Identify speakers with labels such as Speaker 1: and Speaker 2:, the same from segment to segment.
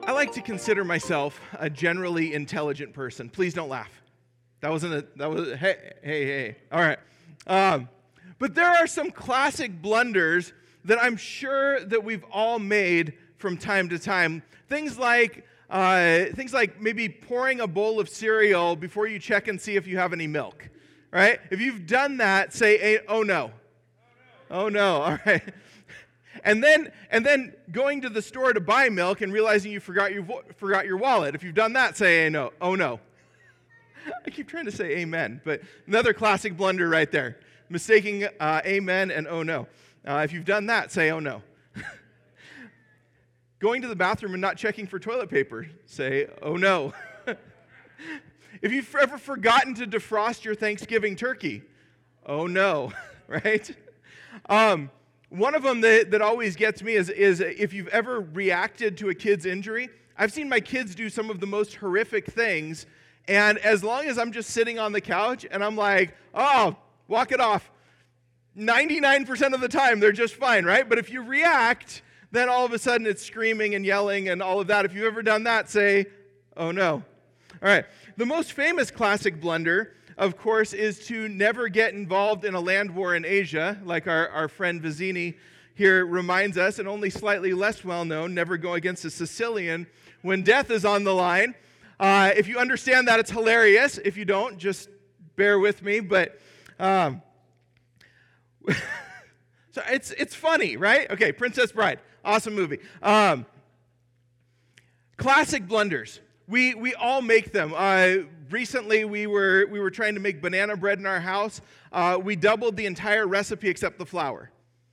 Speaker 1: I like to consider myself a generally intelligent person. Please don't laugh. Hey. All right. But there are some classic blunders that I'm sure that we've all made from time to time. Things like maybe pouring a bowl of cereal before you check and see if you have any milk, right? If you've done that, say, oh no. Oh no, all right. And then going to the store to buy milk and realizing you forgot your wallet. If you've done that, say no. Oh no. I keep trying to say amen, but another classic blunder right there. Mistaking amen and oh no. If you've done that, say oh no. Going to the bathroom and not checking for toilet paper, say oh no. If you've ever forgotten to defrost your Thanksgiving turkey, oh no, right? One of them that always gets me is if you've ever reacted to a kid's injury. I've seen my kids do some of the most horrific things, and as long as I'm just sitting on the couch and I'm like, oh, walk it off, 99% of the time they're just fine, right? But if you react, then all of a sudden it's screaming and yelling and all of that. If you've ever done that, say, oh no. All right, the most famous classic blunder, of course, is to never get involved in a land war in Asia, like our friend Vizzini here reminds us, and only slightly less well-known, never go against a Sicilian when death is on the line. If you understand that, it's hilarious. If you don't, just bear with me. But so it's funny, right? Okay, Princess Bride, awesome movie. Classic blunders. We all make them. Recently, we were trying to make banana bread in our house. We doubled the entire recipe except the flour.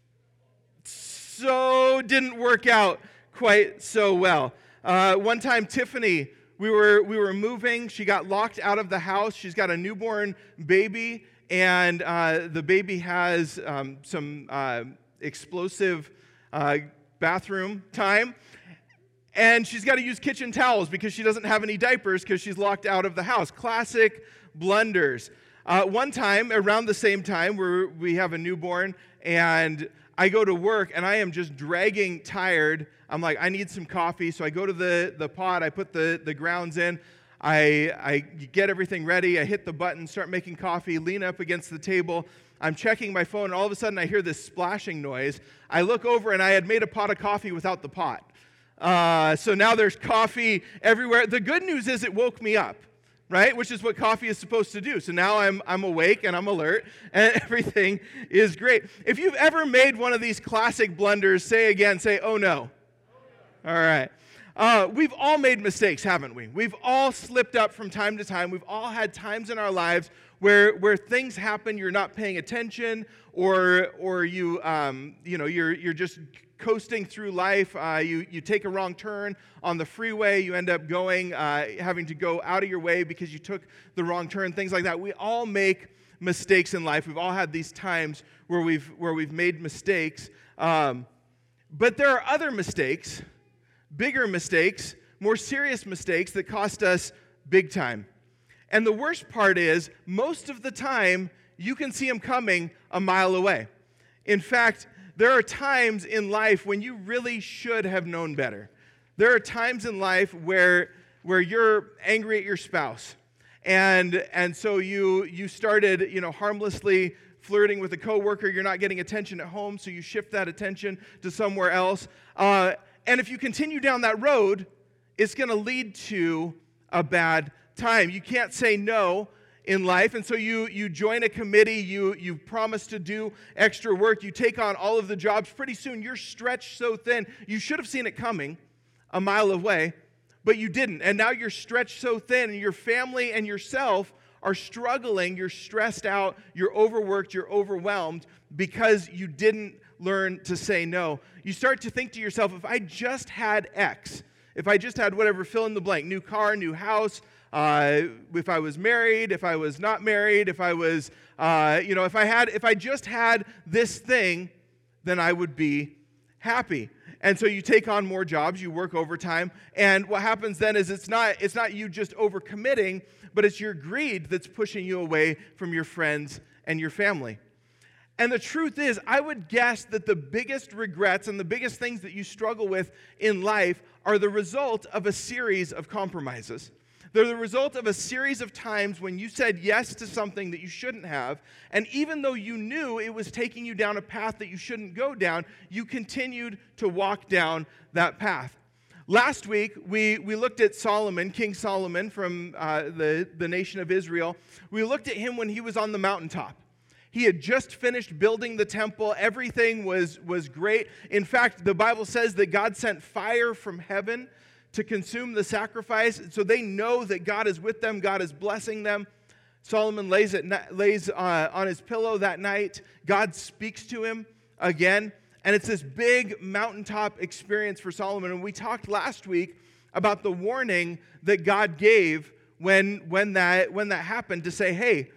Speaker 1: So didn't work out quite so well. One time, Tiffany, we were moving. She got locked out of the house. She's got a newborn baby, and the baby has some explosive bathroom time. And she's got to use kitchen towels because she doesn't have any diapers because she's locked out of the house. Classic blunders. One time, around the same time, we have a newborn, and I go to work, and I am just dragging tired. I'm like, I need some coffee. So I go to the pot. I put the grounds in. I get everything ready. I hit the button, start making coffee, lean up against the table. I'm checking my phone, and all of a sudden, I hear this splashing noise. I look over, and I had made a pot of coffee without the pot. So now there's coffee everywhere. The good news is it woke me up, right? Which is what coffee is supposed to do. So now I'm awake and I'm alert and everything is great. If you've ever made one of these classic blunders, say oh no. All right. We've all made mistakes, haven't we? We've all slipped up from time to time. We've all had times in our lives where things happen, you're not paying attention, or you're just coasting through life. You take a wrong turn on the freeway. You end up having to go out of your way because you took the wrong turn. Things like that. We all make mistakes in life. We've all had these times where we've made mistakes. But there are other mistakes, bigger mistakes, more serious mistakes that cost us big time. And the worst part is, most of the time, you can see them coming a mile away. In fact, there are times in life when you really should have known better. There are times in life where you're angry at your spouse, and so you started, harmlessly flirting with a coworker. You're not getting attention at home, so you shift that attention to somewhere else. And if you continue down that road, it's going to lead to a bad time. You can't say no in life, and so you join a committee, you promise to do extra work, you take on all of the jobs. Pretty soon you're stretched so thin, you should have seen it coming a mile away, but you didn't, and now you're stretched so thin, and your family and yourself are struggling, you're stressed out, you're overworked, you're overwhelmed because you didn't learn to say no. You start to think to yourself, if I just had X, if I just had whatever, fill in the blank, new car, new house, if I was married, if I was not married, if I was, if I just had this thing, then I would be happy. And so you take on more jobs, you work overtime, and what happens then is it's not you just overcommitting, but it's your greed that's pushing you away from your friends and your family. And the truth is, I would guess that the biggest regrets and the biggest things that you struggle with in life are the result of a series of compromises. They're the result of a series of times when you said yes to something that you shouldn't have, and even though you knew it was taking you down a path that you shouldn't go down, you continued to walk down that path. Last week, we looked at Solomon, King Solomon from the nation of Israel. We looked at him when he was on the mountaintop. He had just finished building the temple. Everything was great. In fact, the Bible says that God sent fire from heaven to consume the sacrifice. So they know that God is with them. God is blessing them. Solomon lays on his pillow that night. God speaks to him again. And it's this big mountaintop experience for Solomon. And we talked last week about the warning that God gave when that happened, to say, hey,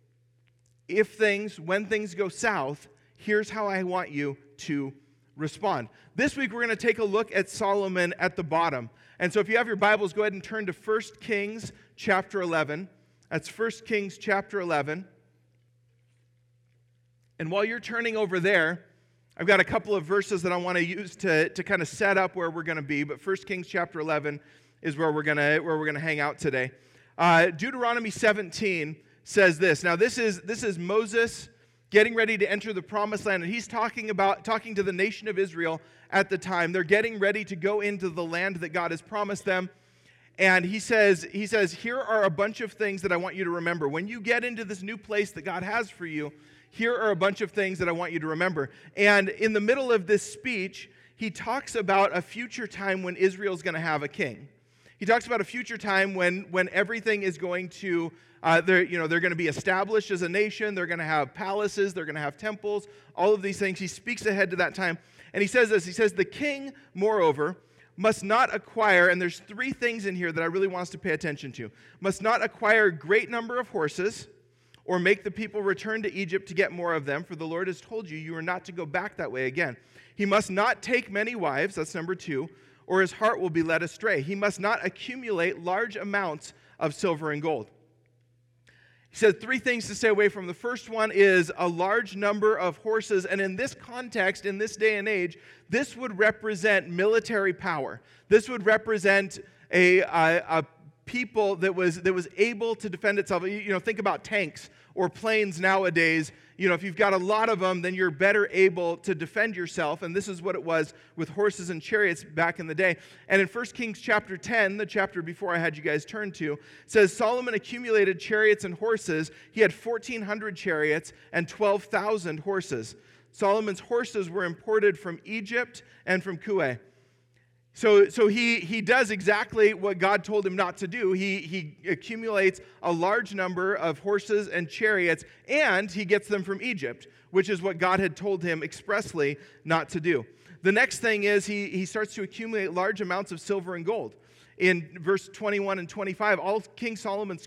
Speaker 1: when things go south, here's how I want you to respond. This week, we're going to take a look at Solomon at the bottom. And so if you have your Bibles, go ahead and turn to 1 Kings chapter 11. That's 1 Kings chapter 11. And while you're turning over there, I've got a couple of verses that I want to use to kind of set up where we're going to be. But 1 Kings chapter 11 is where we're going to hang out today. Deuteronomy 17 says this. Now, this is Moses getting ready to enter the promised land, and he's talking to the nation of Israel at the time. They're getting ready to go into the land that God has promised them. And he says, here are a bunch of things that I want you to remember. When you get into this new place that God has for you, here are a bunch of things that I want you to remember. And in the middle of this speech, he talks about a future time when Israel's going to have a king. He talks about a future time when everything is going to, they're going to be established as a nation. They're going to have palaces. They're going to have temples. All of these things. He speaks ahead to that time. And he says this. He says, the king, moreover, must not acquire, and there's three things in here that I really want us to pay attention to, must not acquire a great number of horses or make the people return to Egypt to get more of them, for the Lord has told you, you are not to go back that way again. He must not take many wives, that's number 2, or his heart will be led astray. He must not accumulate large amounts of silver and gold. He said three things to stay away from. The first one is a large number of horses, and in this context, in this day and age, this would represent military power. This would represent a people that was able to defend itself. Think about tanks or planes nowadays. If you've got a lot of them, then you're better able to defend yourself. And this is what it was with horses and chariots back in the day. And in 1 Kings chapter 10, the chapter before I had you guys turn to, it says Solomon accumulated chariots and horses. He had 1,400 chariots and 12,000 horses. Solomon's horses were imported from Egypt and from Kuwait. So he does exactly what God told him not to do. He accumulates a large number of horses and chariots, and he gets them from Egypt, which is what God had told him expressly not to do. The next thing is he starts to accumulate large amounts of silver and gold. In verse 21 and 25, all of King Solomon's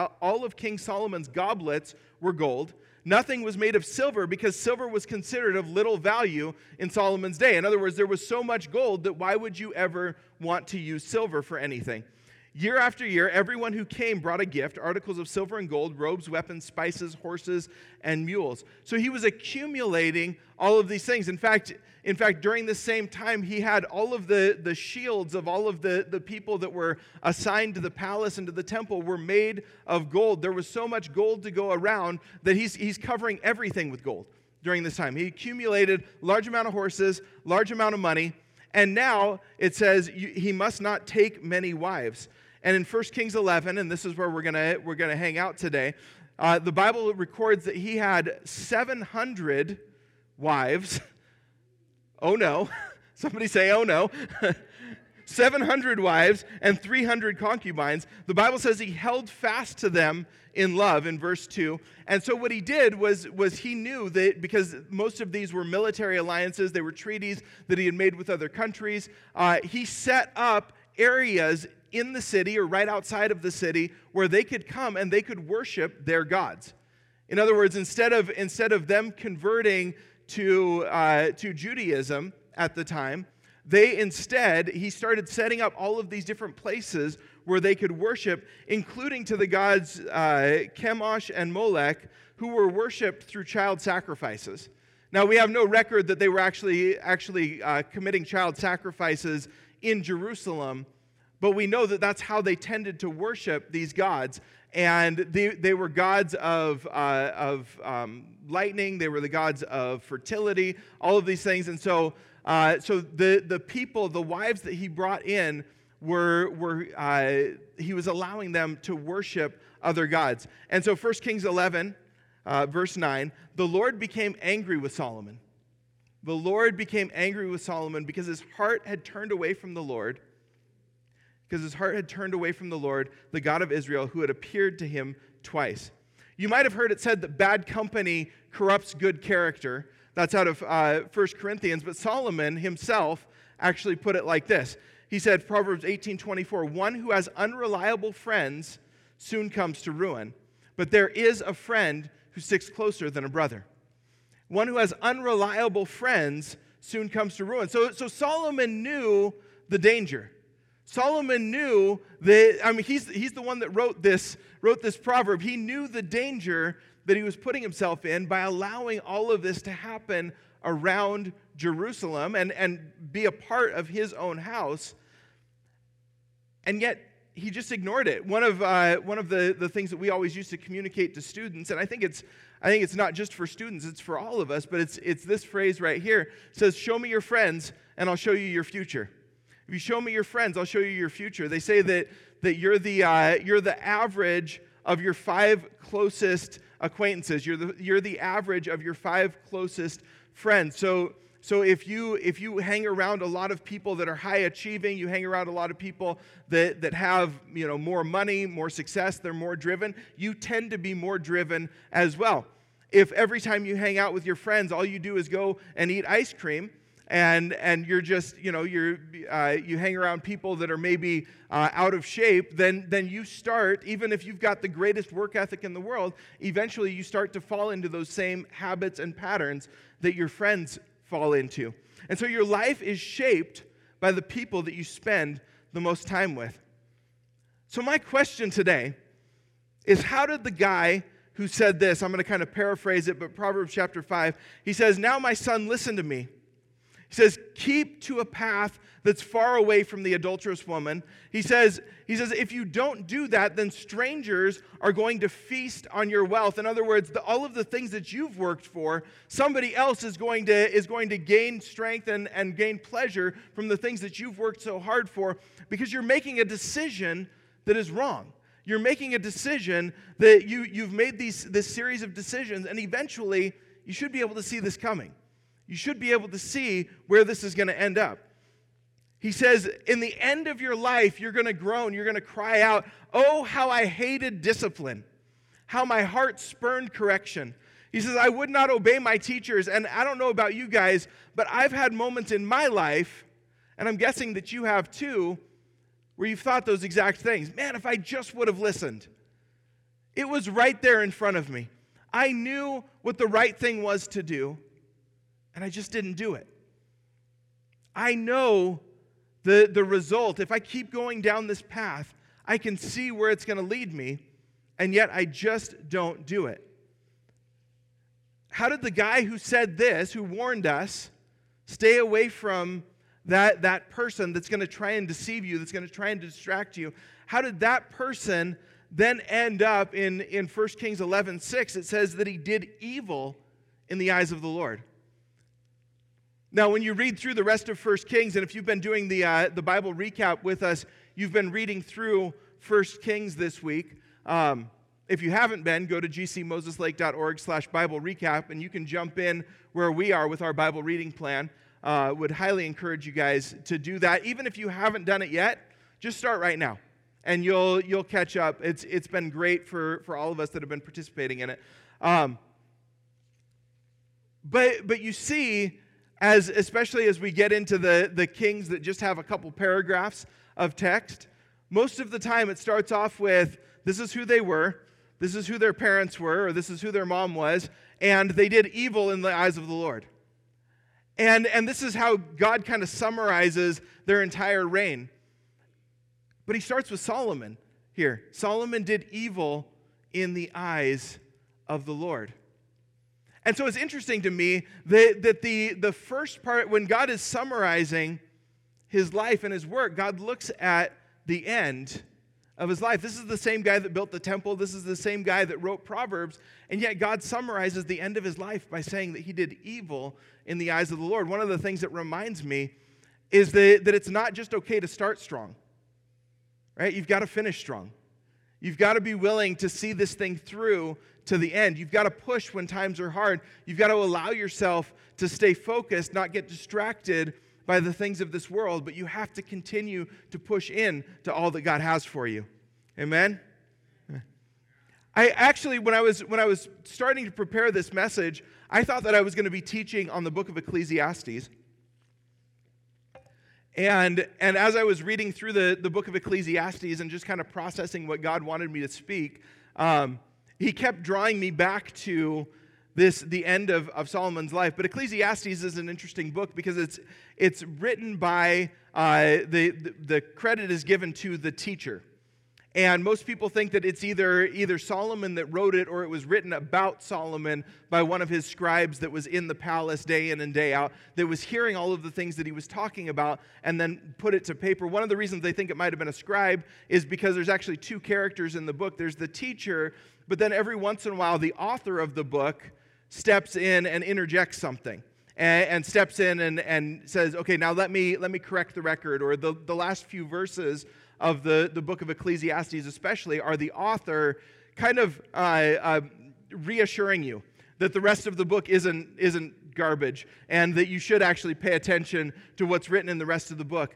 Speaker 1: goblets were gold. Nothing was made of silver because silver was considered of little value in Solomon's day. In other words, there was so much gold that why would you ever want to use silver for anything? Year after year, everyone who came brought a gift, articles of silver and gold, robes, weapons, spices, horses, and mules. So he was accumulating all of these things. In fact, during the same time, he had all of the shields of all of the people that were assigned to the palace and to the temple were made of gold. There was so much gold to go around that he's covering everything with gold during this time. He accumulated large amount of horses, large amount of money, and now it says he must not take many wives. And in 1 Kings 11, and this is where we're gonna hang out today, the Bible records that he had 700 wives. Oh no. Somebody say, oh no. 700 wives and 300 concubines. The Bible says he held fast to them in love in verse 2. And so what he did was he knew that because most of these were military alliances, they were treaties that he had made with other countries, he set up areas in the city or right outside of the city where they could come and they could worship their gods. In other words, instead of them converting to Judaism at the time, he started setting up all of these different places where they could worship, including to the gods Chemosh and Molech, who were worshipped through child sacrifices. Now, we have no record that they were actually committing child sacrifices in Jerusalem, but we know that that's how they tended to worship these gods. And they were gods of lightning. They were the gods of fertility, all of these things. And so the people, the wives that he brought in, he was allowing them to worship other gods. And so 1 Kings 11, verse 9, the Lord became angry with Solomon. The Lord became angry with Solomon because his heart had turned away from the Lord. Because his heart had turned away from the Lord, the God of Israel, who had appeared to him twice. You might have heard it said that bad company corrupts good character. That's out of 1 Corinthians. But Solomon himself actually put it like this. He said, Proverbs 18:24, one who has unreliable friends soon comes to ruin, but there is a friend who sticks closer than a brother. One who has unreliable friends soon comes to ruin. So Solomon knew the danger. Solomon knew that, he's the one that wrote this proverb. He knew the danger that he was putting himself in by allowing all of this to happen around Jerusalem and be a part of his own house. And yet, he just ignored it. One of the things that we always used to communicate to students, and I think it's not just for students, it's for all of us, but it's this phrase right here. It says, show me your friends, and I'll show you your future. If you show me your friends, I'll show you your future. They say that you're the average of your 5 closest acquaintances. You're the average of your 5 closest friends. So if you hang around a lot of people that are high achieving, you hang around a lot of people that have more money, more success, they're more driven, you tend to be more driven as well. If every time you hang out with your friends, all you do is go and eat ice cream, and you're just, you hang around people that are maybe out of shape, then you start, even if you've got the greatest work ethic in the world, eventually you start to fall into those same habits and patterns that your friends fall into. And so your life is shaped by the people that you spend the most time with. So my question today is, how did the guy who said this, I'm going to kind of paraphrase it, but Proverbs chapter 5, he says, now my son, listen to me. He says, keep to a path that's far away from the adulterous woman. He says, if you don't do that, then strangers are going to feast on your wealth. In other words, all of the things that you've worked for, somebody else is going to gain strength and gain pleasure from the things that you've worked so hard for, because you're making a decision that is wrong. You're making a decision that you've made this series of decisions, and eventually you should be able to see this coming. You should be able to see where this is going to end up. He says, in the end of your life, you're going to groan, you're going to cry out, oh, how I hated discipline, how my heart spurned correction. He says, I would not obey my teachers, and I don't know about you guys, but I've had moments in my life, and I'm guessing that you have too, where you've thought those exact things. Man, if I just would have listened. It was right there in front of me. I knew what the right thing was to do, and I just didn't do it. I know the result. If I keep going down this path, I can see where it's going to lead me, and yet I just don't do it. How did the guy who said this, who warned us, stay away from that person that's going to try and deceive you, that's going to try and distract you? How did that person then end up in 1 Kings 11:6? It says that he did evil in the eyes of the Lord. Now, when you read through the rest of 1 Kings, and if you've been doing the Bible recap with us, you've been reading through 1 Kings this week. If you haven't been, go to gcmoseslake.org/Bible recap, and you can jump in where we are with our Bible reading plan. Would highly encourage you guys to do that. Even if you haven't done it yet, just start right now, and you'll catch up. It's been great for all of us that have been participating in it. But you see, especially as we get into the kings that just have a couple paragraphs of text, most of the time it starts off with, this is who they were, this is who their parents were, or this is who their mom was, and they did evil in the eyes of the Lord. And this is how God kind of summarizes their entire reign. But he starts with Solomon here. Solomon did evil in the eyes of the Lord. And so it's interesting to me that the first part, when God is summarizing his life and his work, God looks at the end of his life. This is the same guy that built the temple. This is the same guy that wrote Proverbs. And yet God summarizes the end of his life by saying that he did evil in the eyes of the Lord. One of the things that reminds me is that it's not just okay to start strong, right? You've got to finish strong. You've got to be willing to see this thing through to the end. You've got to push when times are hard. You've got to allow yourself to stay focused, not get distracted by the things of this world, but you have to continue to push in to all that God has for you. Amen? I actually, when I was starting to prepare this message, I thought that I was going to be teaching on the book of Ecclesiastes. And as I was reading through the book of Ecclesiastes and just kind of processing what God wanted me to speak, he kept drawing me back to the end of Solomon's life. But Ecclesiastes is an interesting book because it's written by, the credit is given to the teacher. And most people think that it's either Solomon that wrote it or it was written about Solomon by one of his scribes that was in the palace day in and day out, that was hearing all of the things that he was talking about and then put it to paper. One of the reasons they think it might have been a scribe is because there's actually two characters in the book. There's the teacher, but then every once in a while the author of the book steps in and interjects something. And steps in and says, okay, now let me correct the record. Or the last few verses of the book of Ecclesiastes especially are the author kind of reassuring you that the rest of the book isn't garbage and that you should actually pay attention to what's written in the rest of the book.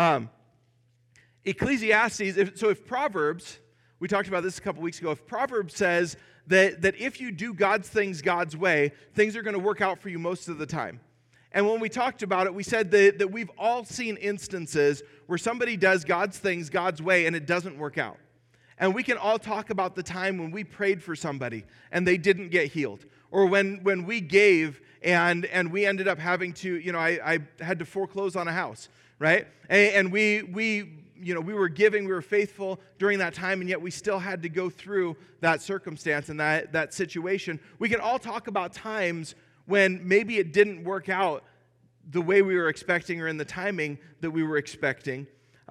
Speaker 1: Ecclesiastes, if Proverbs, we talked about this a couple weeks ago, if Proverbs says that if you do God's things God's way, things are going to work out for you most of the time. And when we talked about it, we said that we've all seen instances where somebody does God's things God's way and it doesn't work out. And we can all talk about the time when we prayed for somebody and they didn't get healed. Or when we gave and we ended up having to, I had to foreclose on a house, right? And we were giving, we were faithful during that time, and yet we still had to go through that circumstance and that situation. We can all talk about times when maybe it didn't work out the way we were expecting or in the timing that we were expecting.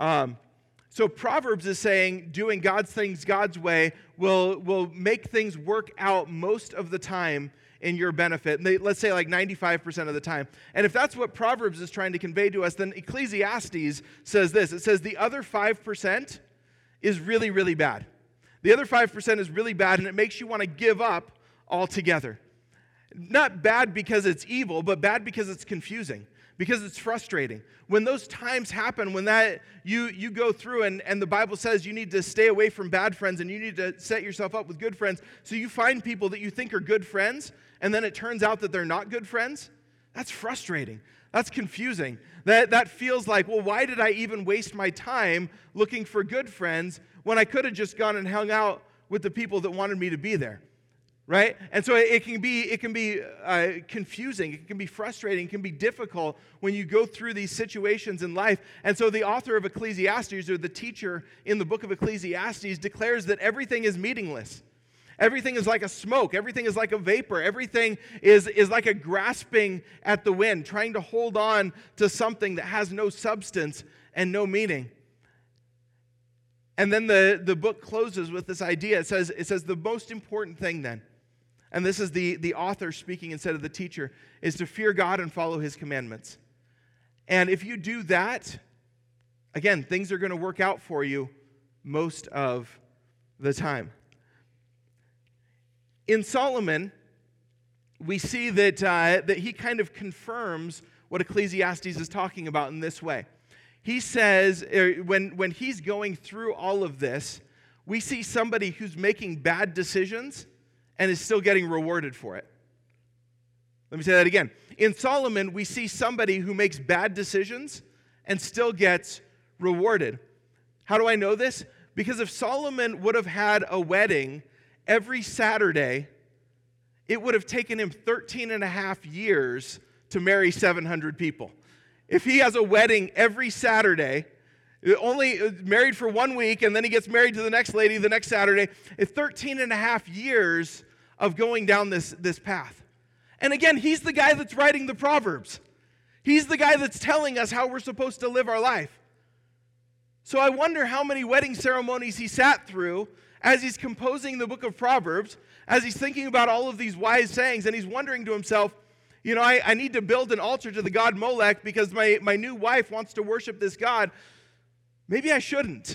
Speaker 1: So Proverbs is saying doing God's things God's way will make things work out most of the time in your benefit. Let's say like 95% of the time. And if that's what Proverbs is trying to convey to us, then Ecclesiastes says this. It says the other 5% is really, really bad. The other 5% is really bad, and it makes you want to give up altogether. Not bad because it's evil, but bad because it's confusing, because it's frustrating. When those times happen, when you go through and the Bible says you need to stay away from bad friends and you need to set yourself up with good friends, so you find people that you think are good friends, and then it turns out that they're not good friends, that's frustrating. That's confusing. That feels like, well, why did I even waste my time looking for good friends when I could have just gone and hung out with the people that wanted me to be there? Right? And so it can be confusing, it can be frustrating, it can be difficult when you go through these situations in life. And so the author of Ecclesiastes, or the teacher in the book of Ecclesiastes, declares that everything is meaningless. Everything is like a smoke. Everything is like a vapor. Everything is like a grasping at the wind, trying to hold on to something that has no substance and no meaning. And then the book closes with this idea. It says the most important thing then, and this is the author speaking instead of the teacher, is to fear God and follow his commandments. And if you do that, again, things are going to work out for you most of the time. In Solomon, we see that he kind of confirms what Ecclesiastes is talking about in this way. He says, when he's going through all of this, we see somebody who's making bad decisions and is still getting rewarded for it. Let me say that again. In Solomon, we see somebody who makes bad decisions and still gets rewarded. How do I know this? Because if Solomon would have had a wedding every Saturday, it would have taken him 13 and a half years to marry 700 people. If he has a wedding every Saturday, Only married for 1 week, and then he gets married to the next lady the next Saturday. It's 13 and a half years of going down this path. And again, he's the guy that's writing the Proverbs. He's the guy that's telling us how we're supposed to live our life. So I wonder how many wedding ceremonies he sat through as he's composing the book of Proverbs, as he's thinking about all of these wise sayings, and he's wondering to himself, I need to build an altar to the god Molech because my new wife wants to worship this god. Maybe I shouldn't.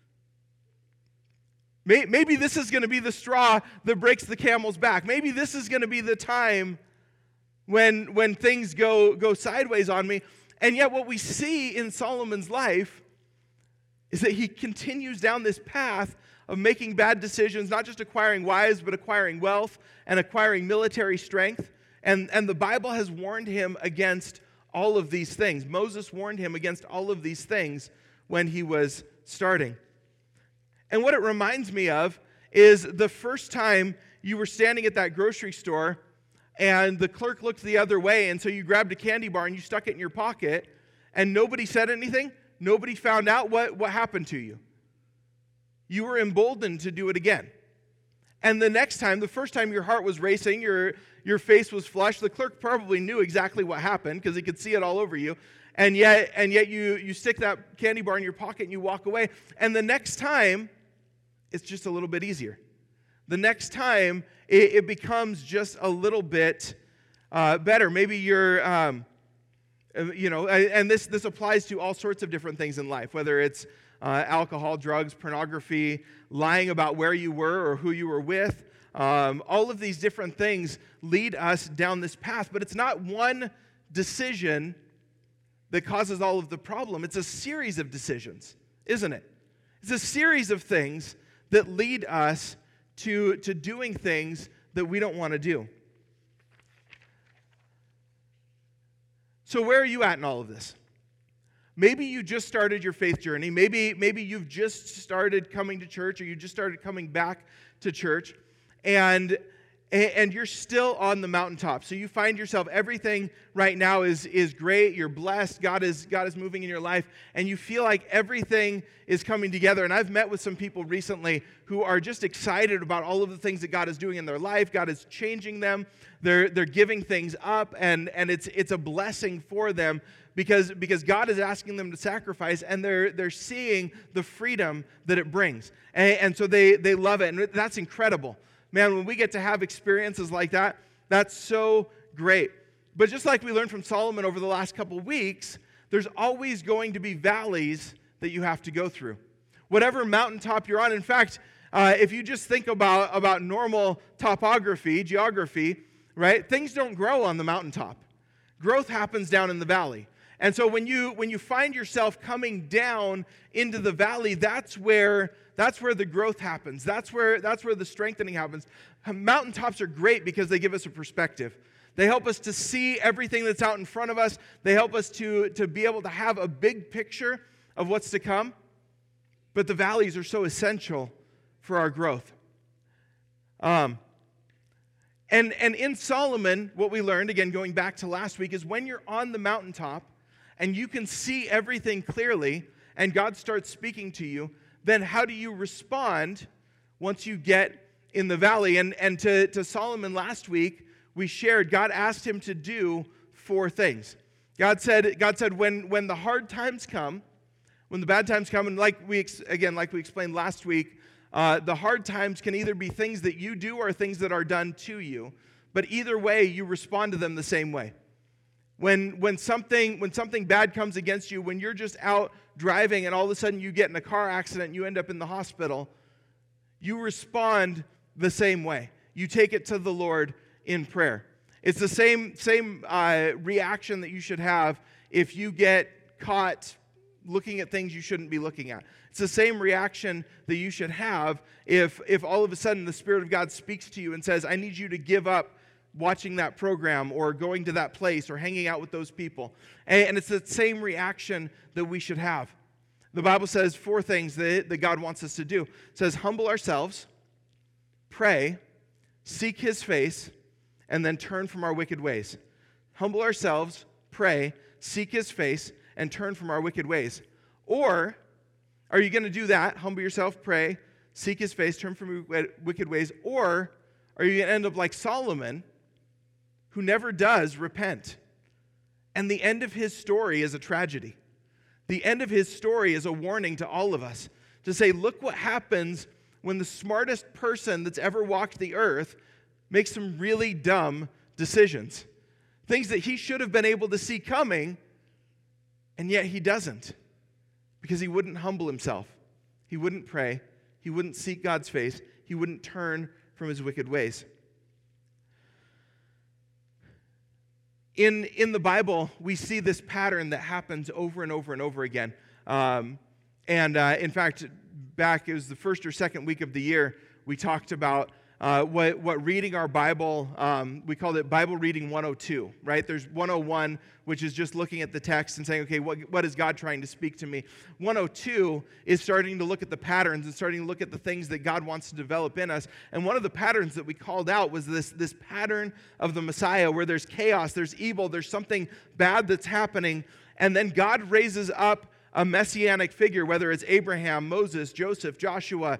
Speaker 1: Maybe this is going to be the straw that breaks the camel's back. Maybe this is going to be the time when things go sideways on me. And yet what we see in Solomon's life is that he continues down this path of making bad decisions, not just acquiring wives, but acquiring wealth and acquiring military strength. And the Bible has warned him against all of these things. Moses warned him against all of these things when he was starting. And what it reminds me of is the first time you were standing at that grocery store and the clerk looked the other way, and so you grabbed a candy bar and you stuck it in your pocket, and nobody said anything. Nobody found out what happened to you. You were emboldened to do it again. And the next time, the first time your heart was racing, your face was flushed, the clerk probably knew exactly what happened because he could see it all over you. And yet you stick that candy bar in your pocket and you walk away. And the next time, it's just a little bit easier. The next time, it becomes just a little bit better. Maybe you're, and this applies to all sorts of different things in life, whether it's alcohol, drugs, pornography, lying about where you were or who you were with. All of these different things lead us down this path, but it's not one decision that causes all of the problem. It's a series of decisions, isn't it? It's a series of things that lead us to doing things that we don't want to do. So where are you at in all of this? Maybe you just started your faith journey. Maybe you've just started coming to church, or you just started coming back to church, and you're still on the mountaintop. So you find yourself, everything right now is great. You're blessed. God is moving in your life, and you feel like everything is coming together. And I've met with some people recently who are just excited about all of the things that God is doing in their life. God is changing them. They're giving things up, and it's a blessing for them because God is asking them to sacrifice, and they're seeing the freedom that it brings. And so they love it, and that's incredible. Man, when we get to have experiences like that, that's so great. But just like we learned from Solomon over the last couple of weeks, there's always going to be valleys that you have to go through. Whatever mountaintop you're on. In fact, if you just think about normal topography, geography, right? Things don't grow on the mountaintop. Growth happens down in the valley. And so when you find yourself coming down into the valley, that's where the growth happens. That's where the strengthening happens. Mountaintops are great because they give us a perspective. They help us to see everything that's out in front of us. They help us to be able to have a big picture of what's to come. But the valleys are so essential for our growth. And in Solomon, what we learned, again, going back to last week, is when you're on the mountaintop and you can see everything clearly and God starts speaking to you, then how do you respond once you get in the valley? And to Solomon last week, we shared, God asked him to do 4 things. God said when the hard times come, when the bad times come, and like we explained last week, the hard times can either be things that you do or things that are done to you. But either way, you respond to them the same way. When something bad comes against you, when you're just out driving and all of a sudden you get in a car accident and you end up in the hospital, you respond the same way. You take it to the Lord in prayer. It's the same reaction that you should have if you get caught looking at things you shouldn't be looking at. It's the same reaction that you should have if all of a sudden the Spirit of God speaks to you and says, I need you to give up watching that program or going to that place or hanging out with those people. And it's the same reaction that we should have. The Bible says 4 things that God wants us to do. It says, humble ourselves, pray, seek His face, and then turn from our wicked ways. Humble ourselves, pray, seek His face, and turn from our wicked ways. Or Are you going to do that? Humble yourself, pray, seek his face, turn from your wicked ways? Or are you going to end up like Solomon, who never does repent? And the end of his story is a tragedy. The end of his story is a warning to all of us to say, look what happens when the smartest person that's ever walked the earth makes some really dumb decisions. Things that he should have been able to see coming, and yet he doesn't. Because he wouldn't humble himself. He wouldn't pray. He wouldn't seek God's face. He wouldn't turn from his wicked ways. In the Bible, we see this pattern that happens over and over and over again. In fact, it was the first or second week of the year, we talked about what reading our Bible, we called it Bible Reading 102, right? There's 101, which is just looking at the text and saying, okay, what is God trying to speak to me? 102 is starting to look at the patterns and starting to look at the things that God wants to develop in us. And one of the patterns that we called out was this pattern of the Messiah, where there's chaos, there's evil, there's something bad that's happening, and then God raises up a messianic figure, whether it's Abraham, Moses, Joseph, Joshua,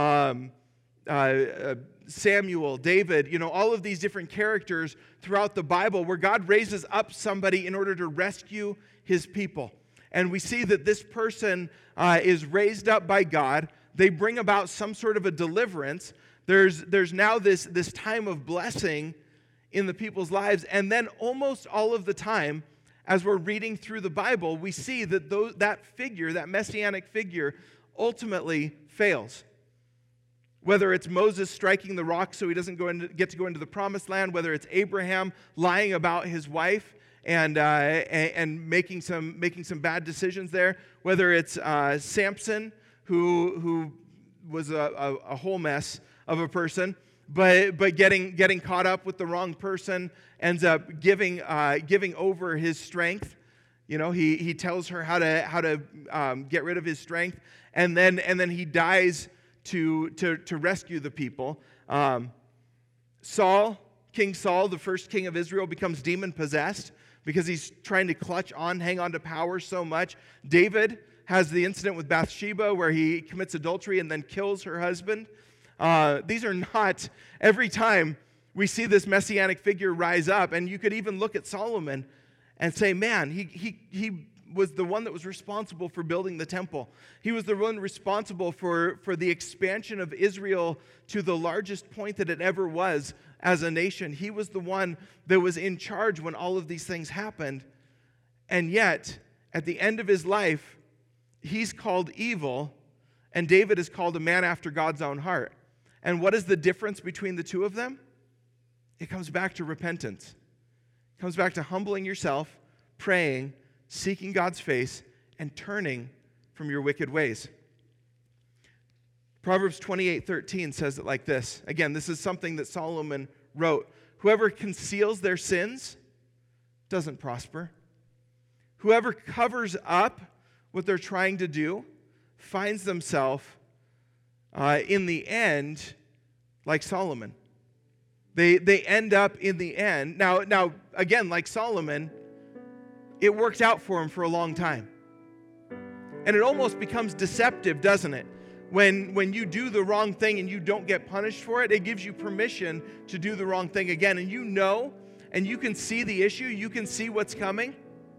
Speaker 1: Samuel, David, all of these different characters throughout the Bible where God raises up somebody in order to rescue his people. And we see that this person is raised up by God. They bring about some sort of a deliverance. There's now this time of blessing in the people's lives. And then almost all of the time, as we're reading through the Bible, we see that that messianic figure, ultimately fails. Whether it's Moses striking the rock so he doesn't get to go into the promised land, whether it's Abraham lying about his wife and making some bad decisions there, whether it's Samson who was a whole mess of a person, but getting caught up with the wrong person, ends up giving over his strength. He tells her how to get rid of his strength, and then he dies to rescue the people. King Saul, the first king of Israel, becomes demon-possessed because he's trying to hang on to power so much. David has the incident with Bathsheba where he commits adultery and then kills her husband. These are not, every time we see this messianic figure rise up, and you could even look at Solomon and say, man, he was the one that was responsible for building the temple. He was the one responsible for the expansion of Israel to the largest point that it ever was as a nation. He was the one that was in charge when all of these things happened. And yet, at the end of his life, he's called evil, and David is called a man after God's own heart. And what is the difference between the two of them? It comes back to repentance. It comes back to humbling yourself, praying, seeking God's face, and turning from your wicked ways. Proverbs 28:13 says it like this. Again, this is something that Solomon wrote. Whoever conceals their sins doesn't prosper. Whoever covers up what they're trying to do finds themselves in the end like Solomon. They end up in the end. Now again, like Solomon, it worked out for him for a long time. And it almost becomes deceptive, doesn't it? When you do the wrong thing and you don't get punished for it, it gives you permission to do the wrong thing again. And and you can see the issue, you can see what's coming,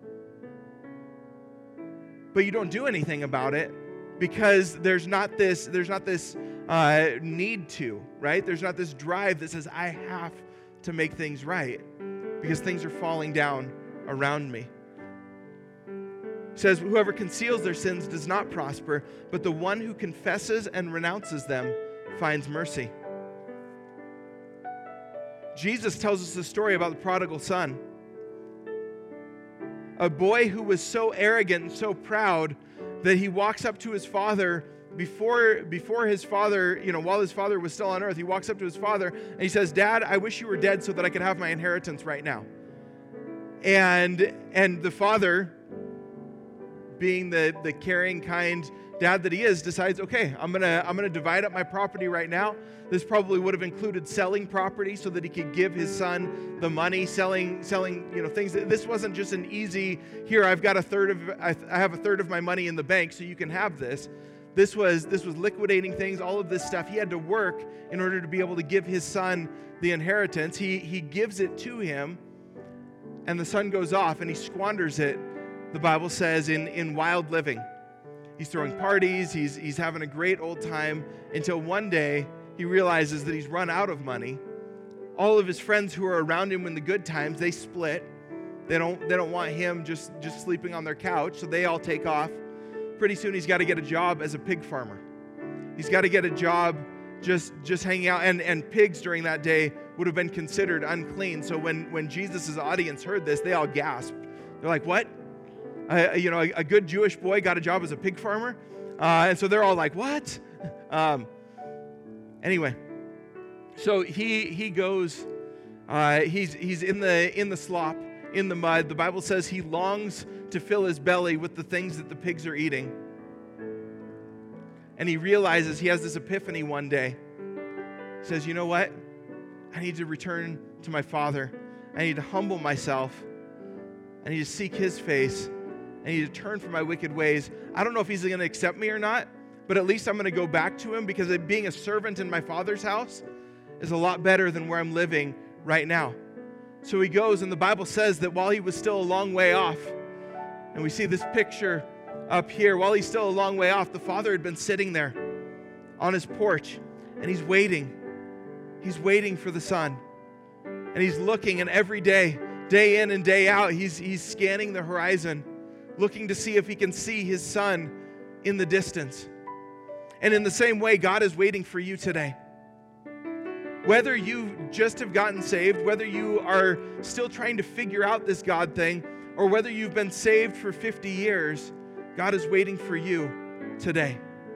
Speaker 1: but you don't do anything about it because there's not this need to, right? There's not this drive that says, I have to make things right because things are falling down around me. It says, whoever conceals their sins does not prosper, but the one who confesses and renounces them finds mercy. Jesus tells us the story about the prodigal son. A boy who was so arrogant and so proud that he walks up to his father before his father, while his father was still on earth, he walks up to his father and he says, Dad, I wish you were dead so that I could have my inheritance right now. And the father, being the caring, kind dad that he is, decides, okay, I'm gonna divide up my property right now. This probably would have included selling property so that he could give his son the money, selling things. This wasn't just an easy, here, I have a third of my money in the bank so you can have this. This was liquidating things, all of this stuff. He had to work in order to be able to give his son the inheritance. He gives it to him, and the son goes off and he squanders it, the Bible says, in wild living. He's throwing parties, he's having a great old time, until one day he realizes that he's run out of money. All of his friends who are around him in the good times, they split. They don't want him just sleeping on their couch, so they all take off. Pretty soon he's got to get a job as a pig farmer. He's got to get a job just hanging out, and pigs during that day would have been considered unclean. So when Jesus' audience heard this, they all gasped. They're like, what? A good Jewish boy got a job as a pig farmer? And so they're all like, what? Anyway, so he goes, he's in the slop, in the mud. The Bible says he longs to fill his belly with the things that the pigs are eating. And he realizes, he has this epiphany one day. He says, you know what? I need to return to my Father. I need to humble myself. I need to seek his face. I need to turn from my wicked ways. I don't know if he's going to accept me or not, but at least I'm going to go back to him, because being a servant in my Father's house is a lot better than where I'm living right now. So he goes, and the Bible says that while he was still a long way off, and we see this picture up here, while he's still a long way off, the father had been sitting there on his porch, and he's waiting. He's waiting for the son. And he's looking, and every day, day in and day out, he's scanning the horizon, looking to see if he can see his son in the distance. And in the same way, God is waiting for you today. Whether you just have gotten saved, whether you are still trying to figure out this God thing, or whether you've been saved for 50 years, God is waiting for you today.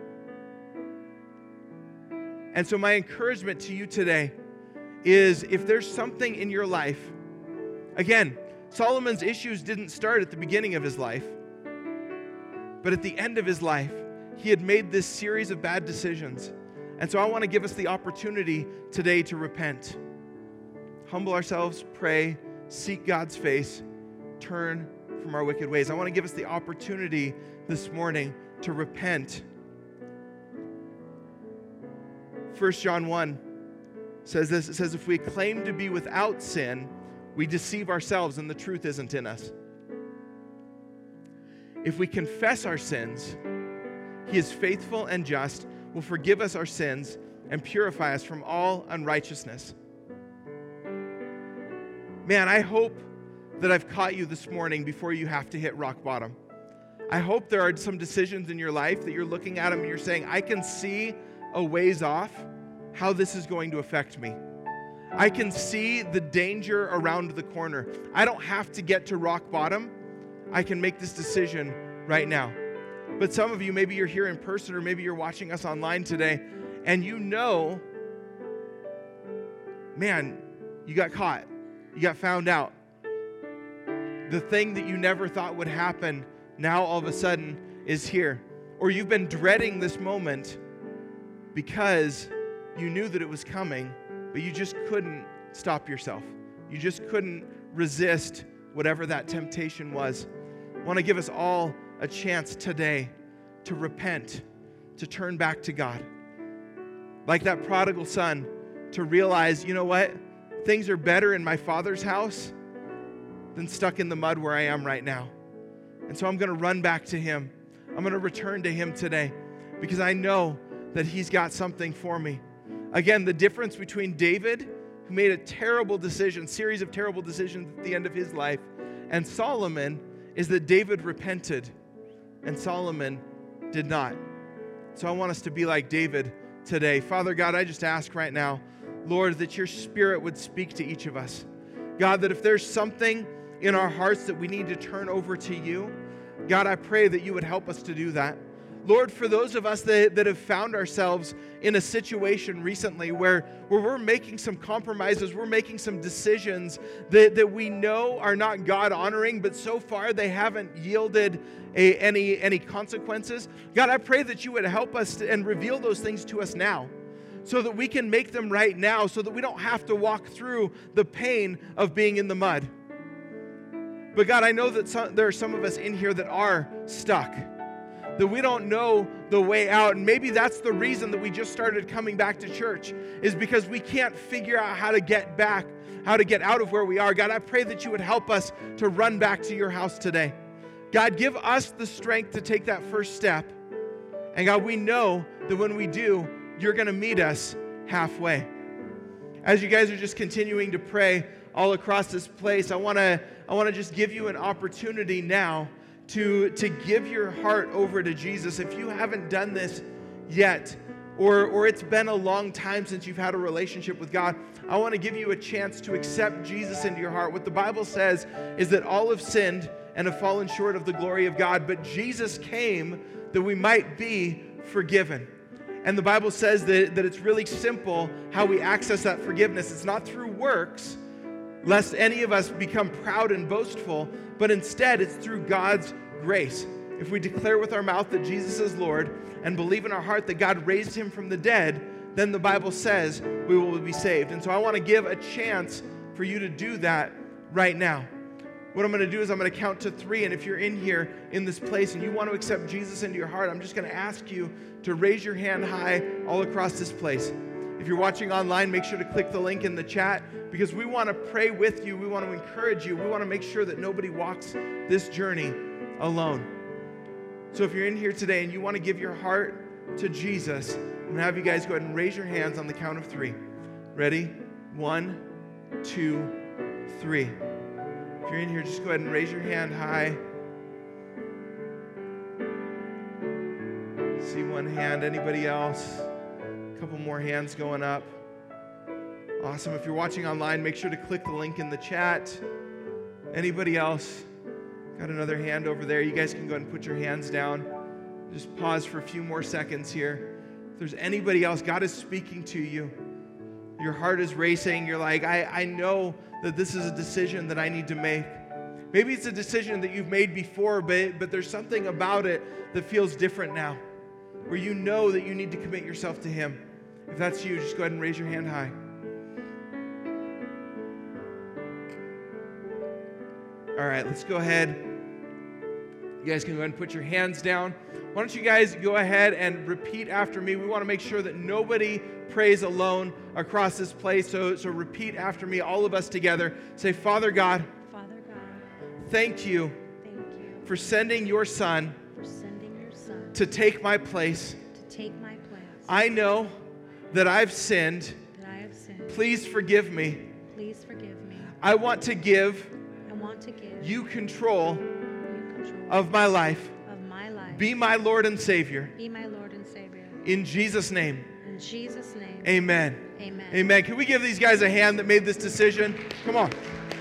Speaker 1: And so my encouragement to you today is, if there's something in your life, again, Solomon's issues didn't start at the beginning of his life, but at the end of his life, he had made this series of bad decisions. And so I want to give us the opportunity today to repent. Humble ourselves, pray, seek God's face, turn from our wicked ways. I want to give us the opportunity this morning to repent. 1 John 1 says this. It says, if we claim to be without sin, we deceive ourselves and the truth isn't in us. If we confess our sins, he is faithful and just, will forgive us our sins and purify us from all unrighteousness. Man, I hope that I've caught you this morning before you have to hit rock bottom. I hope there are some decisions in your life that you're looking at them and you're saying, I can see a ways off how this is going to affect me. I can see the danger around the corner. I don't have to get to rock bottom. I can make this decision right now. But some of you, maybe you're here in person, or maybe you're watching us online today, and you know, man, you got caught. You got found out. The thing that you never thought would happen now all of a sudden is here. Or you've been dreading this moment because you knew that it was coming, but you just couldn't stop yourself. You just couldn't resist whatever that temptation was. I want to give us all a chance today to repent, to turn back to God. Like that prodigal son, to realize, you know what? Things are better in my Father's house than stuck in the mud where I am right now. And so I'm going to run back to him. I'm going to return to him today because I know that he's got something for me. Again, the difference between David, who made a terrible decision, series of terrible decisions at the end of his life, and Solomon is that David repented and Solomon did not. So I want us to be like David today. Father God, I just ask right now, Lord, that your Spirit would speak to each of us. God, that if there's something in our hearts that we need to turn over to you, God, I pray that you would help us to do that. Lord, for those of us that have found ourselves in a situation recently where we're making some compromises, we're making some decisions that we know are not God-honoring, but so far they haven't yielded any consequences. God, I pray that you would help us and reveal those things to us now so that we can make them right now, so that we don't have to walk through the pain of being in the mud. But God, I know that there are some of us in here that are stuck. that we don't know the way out. And maybe that's the reason that we just started coming back to church, is because we can't figure out how to get back, how to get out of where we are. God, I pray that you would help us to run back to your house today. God, give us the strength to take that first step. And God, we know that when we do, you're going to meet us halfway. As you guys are just continuing to pray all across this place, I want to just give you an opportunity now to give your heart over to Jesus. If you haven't done this yet, or it's been a long time since you've had a relationship with God, I want to give you a chance to accept Jesus into your heart. What the Bible says is that all have sinned and have fallen short of the glory of God, but Jesus came that we might be forgiven. And the Bible says that it's really simple how we access that forgiveness. It's not through works, lest any of us become proud and boastful, but instead it's through God's grace. If we declare with our mouth that Jesus is Lord and believe in our heart that God raised him from the dead, then the Bible says we will be saved. And so I want to give a chance for you to do that right now. What I'm going to do is I'm going to count to 3, and if you're in here in this place and you want to accept Jesus into your heart, I'm just going to ask you to raise your hand high all across this place. If you're watching online, make sure to click the link in the chat, because we want to pray with you. We want to encourage you. We want to make sure that nobody walks this journey alone. So if you're in here today and you want to give your heart to Jesus, I'm going to have you guys go ahead and raise your hands on the count of 3. Ready? 1, 2, 3. If you're in here, just go ahead and raise your hand high. See one hand. Anybody else? A couple more hands going up. Awesome. If you're watching online, make sure to click the link in the chat. Anybody else? Got another hand over there. You guys can go ahead and put your hands down. Just pause for a few more seconds here. If there's anybody else, God is speaking to you. Your heart is racing. You're like, I know that this is a decision that I need to make. Maybe it's a decision that you've made before, but there's something about it that feels different now, where you know that you need to commit yourself to him. If that's you, just go ahead and raise your hand high. All right, let's go ahead. You guys can go ahead and put your hands down. Why don't you guys go ahead and repeat after me? We want to make sure that nobody prays alone across this place. So repeat after me, all of us together. Say, Father God, thank you for sending your Son to take my place. I know that I've sinned. Please forgive me. I want to give you control of my life. Be my Lord and Savior. In Jesus' name. Amen. Amen. Can we give these guys a hand that made this decision? Come on.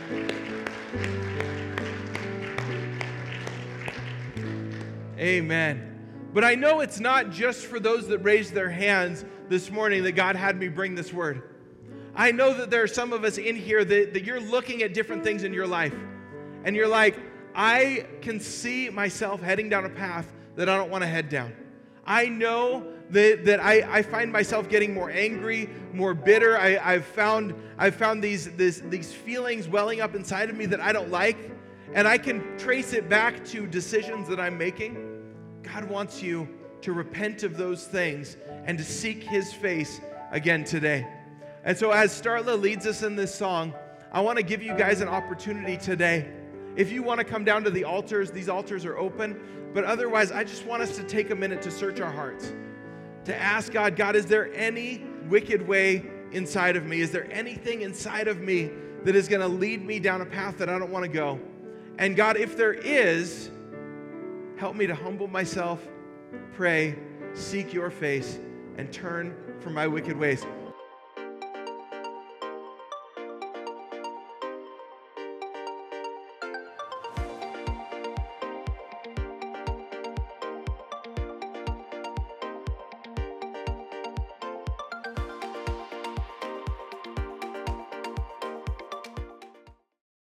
Speaker 1: Amen. But I know it's not just for those that raised their hands this morning that God had me bring this word. I know that there are some of us in here that you're looking at different things in your life, and you're like, I can see myself heading down a path that I don't want to head down. I know that I find myself getting more angry, more bitter. I've found these feelings welling up inside of me that I don't like, and I can trace it back to decisions that I'm making. God wants you to repent of those things and to seek his face again today. And so as Starla leads us in this song, I want to give you guys an opportunity today. If you want to come down to the altars, these altars are open. But otherwise, I just want us to take a minute to search our hearts, to ask God, is there any wicked way inside of me? Is there anything inside of me that is going to lead me down a path that I don't want to go? And God, if there is, help me to humble myself, pray, seek your face, and turn from my wicked ways.